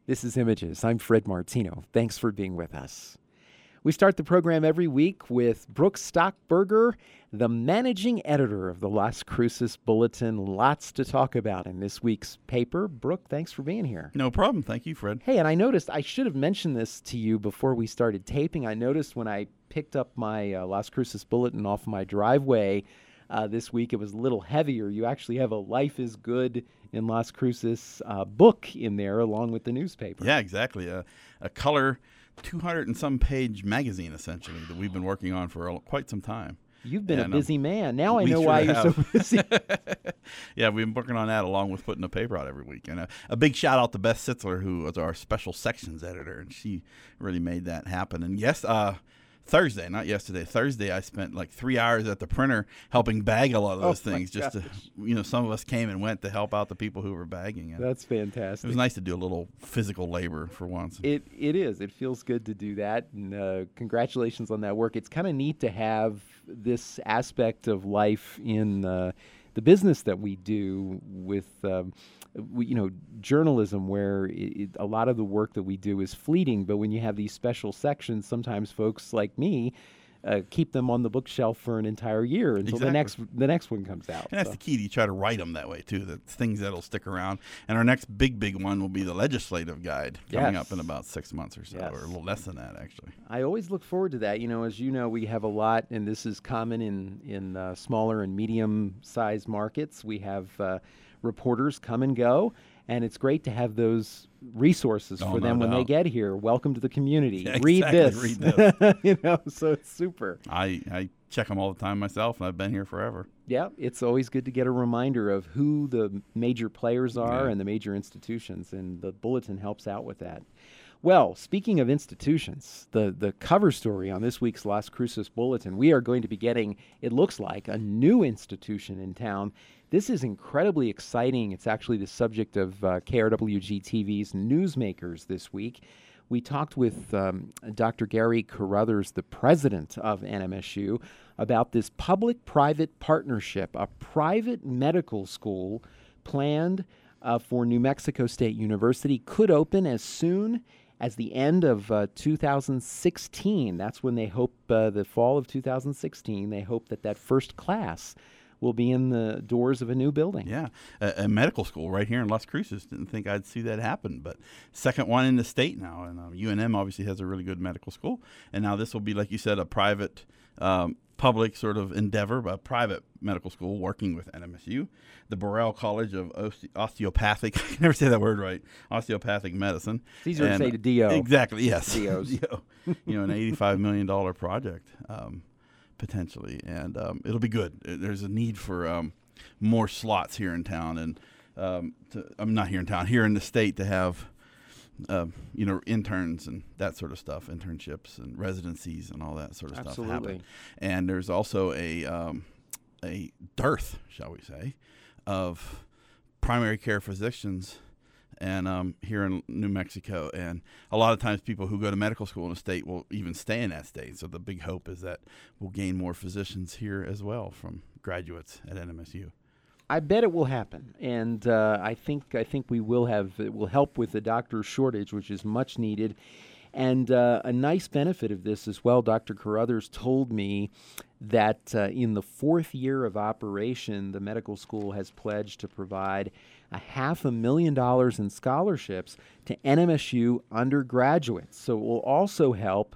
This is Images. I'm Fred Martino. Thanks for being with us. We start the program every week with Brooke Stockburger, the managing editor of the Las Cruces Bulletin. Lots to talk about in this week's paper. Brooke, thanks for being here. No problem. Thank you, Fred. Hey, and I noticed, I should have mentioned this to you before we started taping. I noticed when I picked up my Las Cruces Bulletin off my driveway this week, it was a little heavier. You actually have a Life is Good in Las Cruces book in there along with the newspaper. Yeah, exactly. A color 200 and some page magazine, essentially, that we've been working on for quite some time. You've been a busy man. Now I know sure why you're so busy. Yeah, we've been working on that along with putting a paper out every week. And a big shout out to Beth Sitzler, who was our special sections editor, and she really made that happen. And yes, Thursday, not yesterday, Thursday, I spent like 3 hours at the printer helping bag a lot of those things. Just to, some of us came and went to help out the people who were bagging. And that's fantastic. It was nice to do a little physical labor for once. It is. It feels good to do that. And congratulations on that work. It's kind of neat to have this aspect of life in the business that we do with journalism, where a lot of the work that we do is fleeting, but when you have these special sections, sometimes folks like me keep them on the bookshelf for an entire year until the next one comes out. And that's the key. You try to write them that way too. That things that'll stick around. And our next big one will be the legislative guide coming up in about 6 months or so, or a little less than that actually. I always look forward to that. As you know, we have a lot, and this is common in smaller and medium-sized markets. We have reporters come and go, and it's great to have those resources for them when they get here. Welcome to the community. Yeah, Read this. So it's super. I check them all the time myself, and I've been here forever. Yeah, it's always good to get a reminder of who the major players are and the major institutions, and the Bulletin helps out with that. Well, speaking of institutions, the cover story on this week's Las Cruces Bulletin, we are going to be getting, it looks like, a new institution in town. This is incredibly exciting. It's actually the subject of KRWG-TV's Newsmakers this week. We talked with Dr. Gary Carruthers, the president of NMSU, about this public-private partnership, a private medical school planned for New Mexico State University, could open as soon as the end of 2016. That's when they hope, the fall of 2016, they hope that first class will be in the doors of a new building. Yeah, a medical school right here in Las Cruces. Didn't think I'd see that happen, but second one in the state now. And UNM obviously has a really good medical school. And now this will be, like you said, a private, public sort of endeavor, but a private medical school working with NMSU. The Burrell College of Osteopathic, I can never say that word right, Osteopathic Medicine. It's easier to say to DO. Exactly, yes. DOs. DO. An $85 million project. Potentially, and it'll be good. There's a need for more slots here in town, and I'm not here in town, here in the state, to have interns and that sort of stuff, internships and residencies and all that sort of stuff happen. And there's also a dearth, shall we say, of primary care physicians. And here in New Mexico, and a lot of times people who go to medical school in the state will even stay in that state. So the big hope is that we'll gain more physicians here as well from graduates at NMSU. I bet it will happen, and I think we will have. It will help with the doctor shortage, which is much needed. And a nice benefit of this as well, Dr. Carruthers told me that in the fourth year of operation, the medical school has pledged to provide $500,000 in scholarships to NMSU undergraduates. So it will also help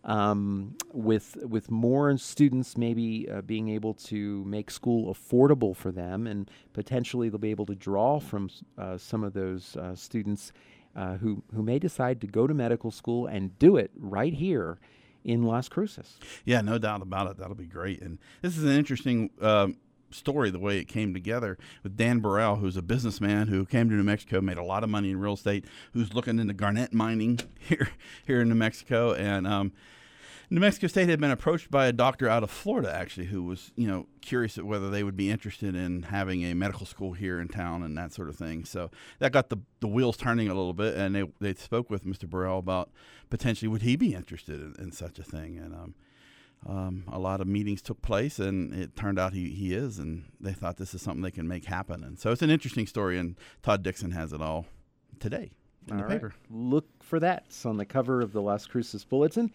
with more students maybe being able to make school affordable for them, and potentially they'll be able to draw from some of those students who may decide to go to medical school and do it right here in Las Cruces. Yeah, no doubt about it. That'll be great. And this is an interesting story, the way it came together, with Dan Burrell, who's a businessman who came to New Mexico, made a lot of money in real estate, who's looking into garnet mining here in New Mexico. And New Mexico State had been approached by a doctor out of Florida, actually, who was, curious at whether they would be interested in having a medical school here in town and that sort of thing. So that got the wheels turning a little bit, and they spoke with Mr. Burrell about potentially would he be interested in such a thing. And a lot of meetings took place, and it turned out he is, and they thought this is something they can make happen. And so it's an interesting story, and Todd Dixon has it all today. in the paper. Look for that. It's on the cover of the Las Cruces Bulletin.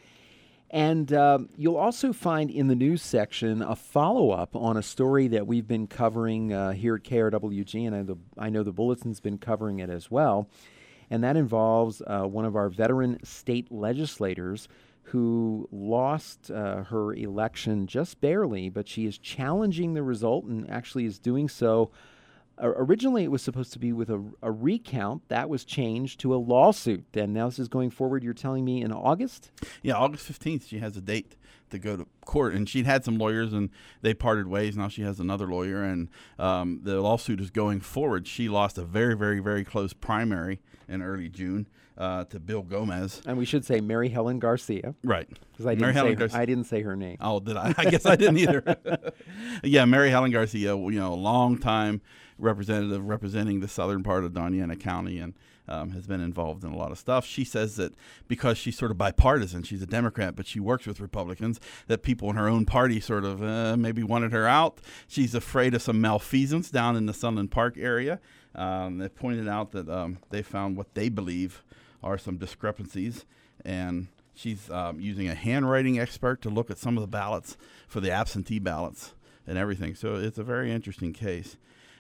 And you'll also find in the news section a follow-up on a story that we've been covering here at KRWG, and I know the Bulletin's been covering it as well. And that involves one of our veteran state legislators who lost her election just barely, but she is challenging the result and actually is doing so. Originally, it was supposed to be with a recount. That was changed to a lawsuit. And now this is going forward, you're telling me, in August? Yeah, August 15th, she has a date to go to court. And she'd had some lawyers, and they parted ways. Now she has another lawyer, and the lawsuit is going forward. She lost a very, very, very close primary in early June to Bill Gomez. And we should say Mary Helen Garcia. Right. Because I didn't say her name. Oh, did I? I guess I didn't either. Yeah, Mary Helen Garcia, a long time representative representing the southern part of Doña Ana County, and has been involved in a lot of stuff. She says that because she's sort of bipartisan, she's a Democrat, but she works with Republicans, that people in her own party sort of maybe wanted her out. She's afraid of some malfeasance down in the Sunland Park area. They pointed out that they found what they believe are some discrepancies, and she's using a handwriting expert to look at some of the ballots for the absentee ballots and everything. So it's a very interesting case.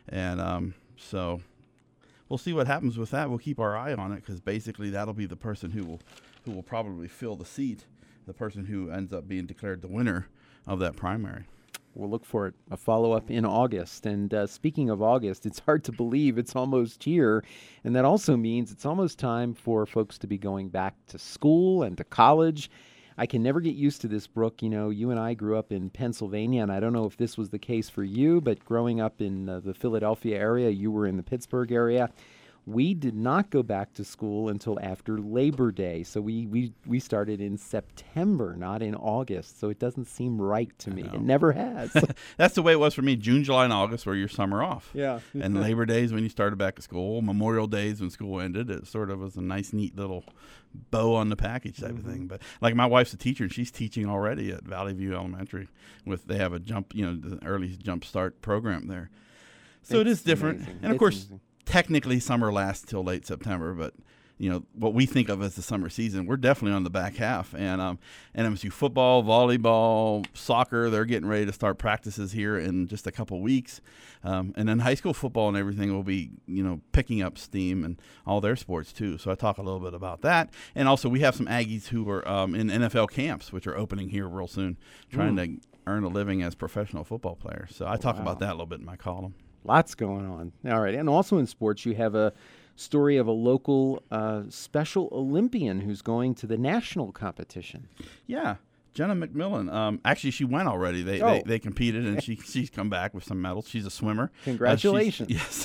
And so we'll see what happens with that. We'll keep our eye on it, because basically that'll be the person who will probably fill the seat, the person who ends up being declared the winner of that primary. We'll look for it, a follow-up in August. And speaking of August, it's hard to believe it's almost here. And that also means it's almost time for folks to be going back to school and to college. I can never get used to this, Brooke. You know, you and I grew up in Pennsylvania, and I don't know if this was the case for you, but growing up in the Philadelphia area, you were in the Pittsburgh area. We did not go back to school until after Labor Day. So we started in September, not in August. So it doesn't seem right to me. It never has. That's the way it was for me. June, July, and August were your summer off. Yeah. And Labor Days when you started back at school, Memorial Days when school ended. It sort of was a nice, neat little bow on the package type of thing. But like my wife's a teacher, and she's teaching already at Valley View Elementary. They have a jump, the early jump start program there. So it is different. Amazing. And of course, technically summer lasts till late September, but what we think of as the summer season, we're definitely on the back half. And NMSU football, volleyball, soccer, they're getting ready to start practices here in just a couple weeks. And then high school football and everything will be, picking up steam, and all their sports too. So I talk a little bit about that. And also we have some Aggies who are in NFL camps, which are opening here real soon, trying to earn a living as professional football players. So I talk about that a little bit in my column. Lots going on. All right. And also in sports, you have a story of a local Special Olympian who's going to the national competition. Yeah. Jenna McMillan. Actually, she went already. They competed, and she's come back with some medals. She's a swimmer. Congratulations. Yes.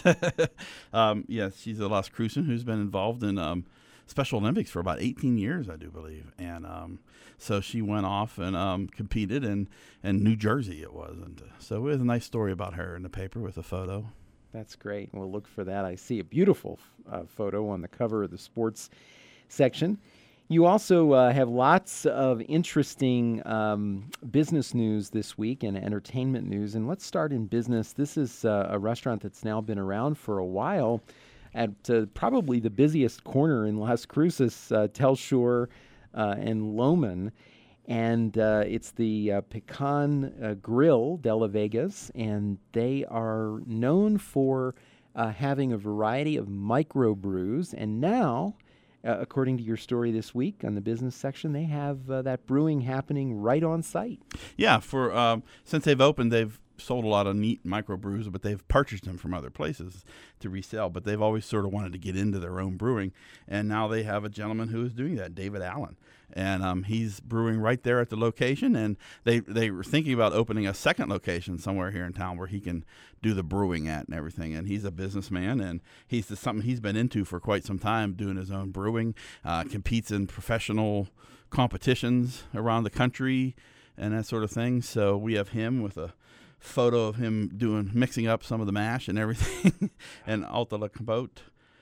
Yes, she's a Las Crucean who's been involved in Special Olympics for about 18 years, I do believe. And so she went off and competed in New Jersey it was. And so it was a nice story about her in the paper with a photo. That's great. We'll look for that. I see a beautiful photo on the cover of the sports section. You also have lots of interesting business news this week and entertainment news. And let's start in business. This is a restaurant that's now been around for a while at probably the busiest corner in Las Cruces, Telshore and Loman. And it's the Pecan Grill de la Vegas, and they are known for having a variety of microbrews. And now, according to your story this week on the business section, they have that brewing happening right on site. Yeah, since they've opened, they've sold a lot of neat microbrews, but they've purchased them from other places to resell. But they've always sort of wanted to get into their own brewing, and now they have a gentleman who is doing that, David Allen. And he's brewing right there at the location, and they were thinking about opening a second location somewhere here in town where he can do the brewing at and everything. And he's a businessman, and something he's been into for quite some time, doing his own brewing, competes in professional competitions around the country and that sort of thing. So we have him with a photo of him mixing up some of the mash and everything. And Alta La Capote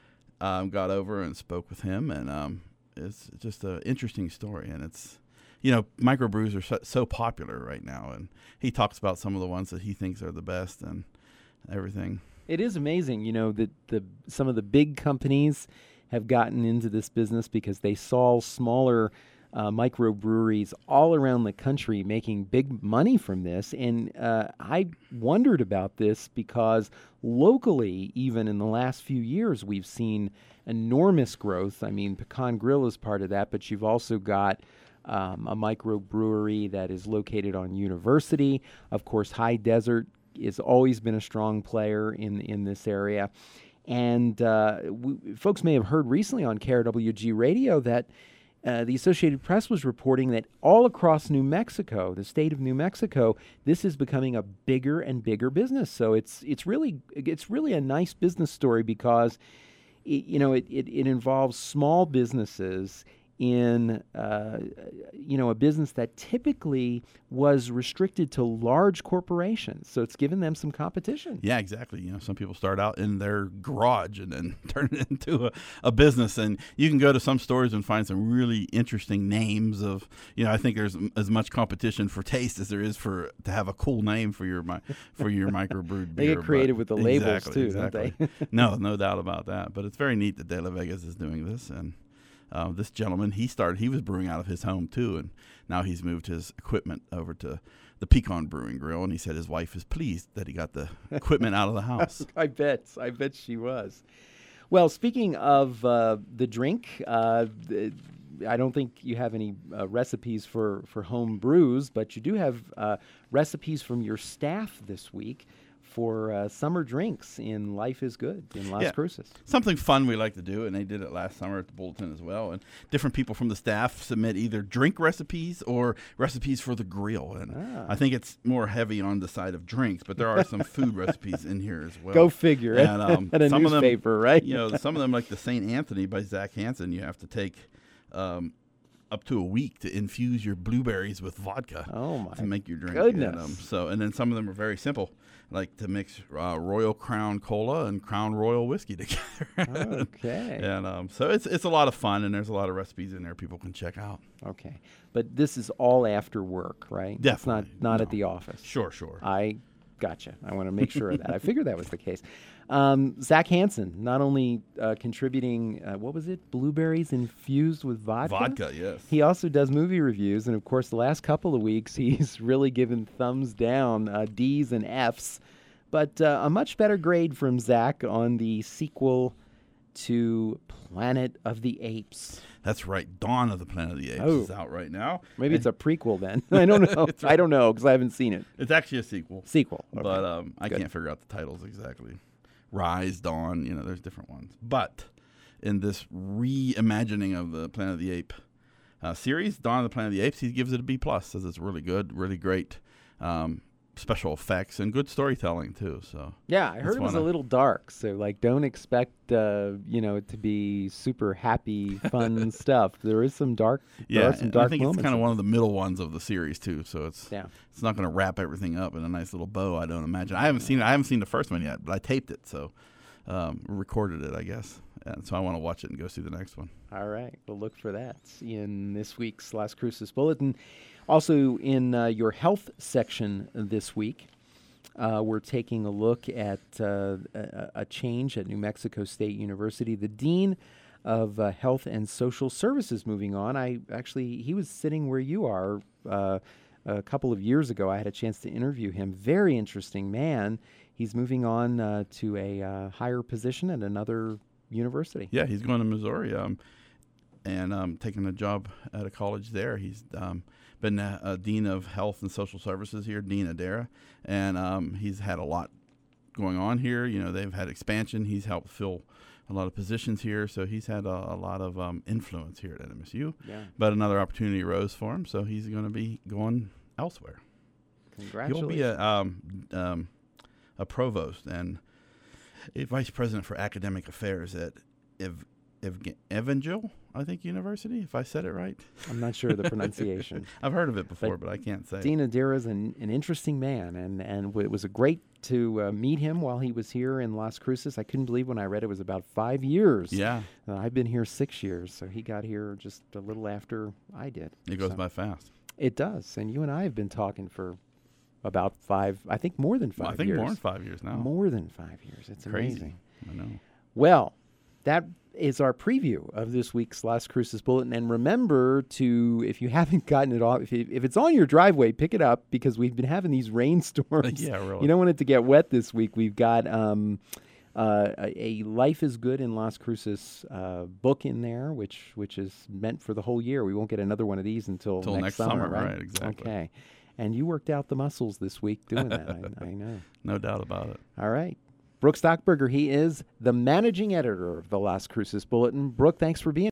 got over and spoke with him, and it's just an interesting story. And it's, microbrews are so popular right now, and he talks about some of the ones that he thinks are the best and everything. It is amazing, that some of the big companies have gotten into this business because they saw smaller microbreweries all around the country making big money from this. And I wondered about this because locally, even in the last few years, we've seen enormous growth. I mean, Pecan Grill is part of that, but you've also got a microbrewery that is located on University. Of course, High Desert has always been a strong player in this area. And folks may have heard recently on KRWG Radio that the Associated Press was reporting that all across New Mexico, the state of New Mexico, this is becoming a bigger and bigger business. So it's really a nice business story because it involves small businesses in a business that typically was restricted to large corporations. So it's given them some competition. Yeah, exactly. Some people start out in their garage and then turn it into a business. And you can go to some stores and find some really interesting names of, I think there's as much competition for taste as there is to have a cool name for your microbrewed beer. They get creative with the labels too, exactly. don't they? No doubt about that. But it's very neat that De La Vegas is doing this. And this gentleman, he was brewing out of his home too, and now he's moved his equipment over to the Pecan Brewing Grill, and he said his wife is pleased that he got the equipment out of the house. I bet she was. Well, speaking of the drink, I don't think you have any recipes for home brews, but you do have recipes from your staff this week for summer drinks in Life is Good in Las Cruces. Something fun we like to do, and they did it last summer at the Bulletin as well. And different people from the staff submit either drink recipes or recipes for the grill. And I think it's more heavy on the side of drinks, but there are some food recipes in here as well. Go figure. And, at a some newspaper, of them, right? Some of them, like the St. Anthony by Zach Hansen, you have to take up to a week to infuse your blueberries with vodka to make your drink. Goodness. And then some of them are very simple, like to mix Royal Crown Cola and Crown Royal whiskey together. Okay. And so it's a lot of fun, and there's a lot of recipes in there people can check out. Okay. But this is all after work, right? Definitely. It's not at the office. Sure. I gotcha. I want to make sure of that. I figured that was the case. Zach Hansen, not only contributing, what was it? Blueberries infused with vodka? Vodka, yes. He also does movie reviews. And, of course, the last couple of weeks, he's really given thumbs down, Ds and Fs. But a much better grade from Zach on the sequel to Planet of the Apes. That's right. Dawn of the Planet of the Apes is out right now. Maybe it's a prequel then. I don't know. I don't know because I haven't seen it. It's actually a sequel. Okay. But I can't figure out the titles exactly. Rise, Dawn, there's different ones. But in this reimagining of the Planet of the Ape series, Dawn of the Planet of the Apes, he gives it a B+. Says it's really good, really great special effects and good storytelling too. So yeah, I heard it was a little dark. So don't expect it to be super happy, fun stuff. There is some dark. There are some dark I think moments. it's kind of one of the middle ones of the series too. So it's not going to wrap everything up in a nice little bow. I don't imagine. I haven't seen it. I haven't seen the first one yet, but I taped it, so recorded it, I guess. And so I want to watch it and go see the next one. All right, we'll look for that in this week's Las Cruces Bulletin. Also, in your health section this week, we're taking a look at a change at New Mexico State University. The Dean of Health and Social Services moving on. He was sitting where you are a couple of years ago. I had a chance to interview him. Very interesting man. He's moving on to a higher position at another university. Yeah, he's going to Missouri and taking a job at a college there. He's been a Dean of Health and Social Services here, Dean Adara, and he's had a lot going on here. They've had expansion. He's helped fill a lot of positions here, so he's had a lot of influence here at NMSU. Yeah. But another opportunity arose for him, so he's going to be going elsewhere. Congratulations. He'll be a provost and a vice president for academic affairs at Evangel, I think, University, if I said it right. I'm not sure of the pronunciation. I've heard of it before, but I can't say. Dean Adara is an interesting man, and it was great to meet him while he was here in Las Cruces. I couldn't believe when I read it was about 5 years. Yeah. I've been here 6 years, so he got here just a little after I did. It goes by fast. It does, and you and I have been talking for about more than 5 years. More than 5 years now. More than 5 years. It's crazy. Amazing. I know. Well, that is our preview of this week's Las Cruces Bulletin. And remember to, if you haven't gotten it off, if it's on your driveway, pick it up, because we've been having these rainstorms. Yeah, really. You don't want it to get wet this week. We've got a Life is Good in Las Cruces book in there, which is meant for the whole year. We won't get another one of these until next summer, right? Exactly. Okay. And you worked out the muscles this week doing that. I know. No doubt about it. All right. Brooke Stockburger, he is the managing editor of the Las Cruces Bulletin. Brooke, thanks for being